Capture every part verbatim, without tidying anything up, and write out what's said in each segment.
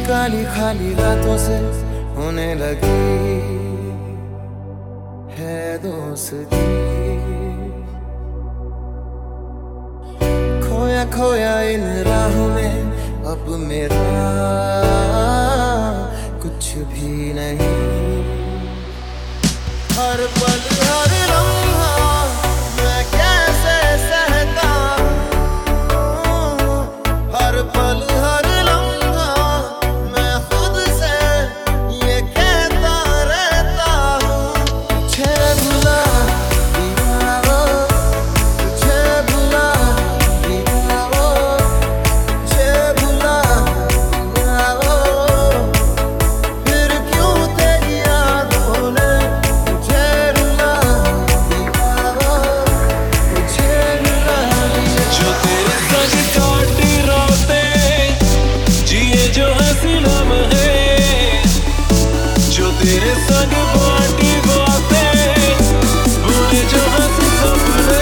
काली खाली रातों से होने लगी है दोस्ती। खोया खोया इन राहों में अब मेरा कुछ भी नहीं। हर पल हर लम्हा मैं कैसे सहता हूँ, हर पल हर लम्हा मैं खुद से ये कहता रहता हूँ। तुझे भुला दिया वो, तुझे भुला दिया वो, तुझे भुला दिया वो, फिर क्यों तेरी यादों ने मुझे रुला दिया वो, मुझे रुला दिया। जो तेरे संग काटी रातें जिए जो हंसी लम्हे, जो तेरे संग बाटी बातें बुने जो हंसी सपने।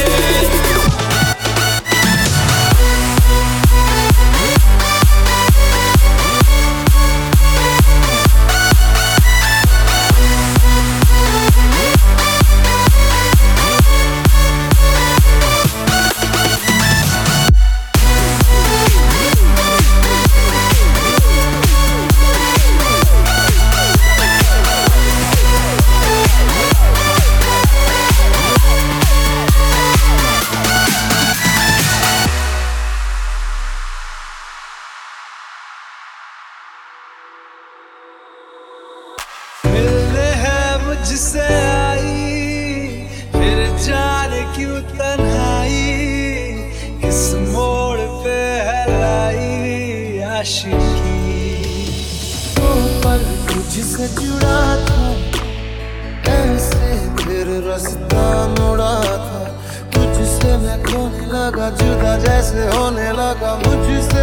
मिलने है मुझसे आई फिर जाने क्यों तन्हाई, किस मोड़ पे है लाई आशिकी। वो पल तुझसे जुड़ा था ऐसे फिर रास्ता मुड़ा था, तुझसे मैं खोने लगा जुदा जैसे होने लगा मुझसे।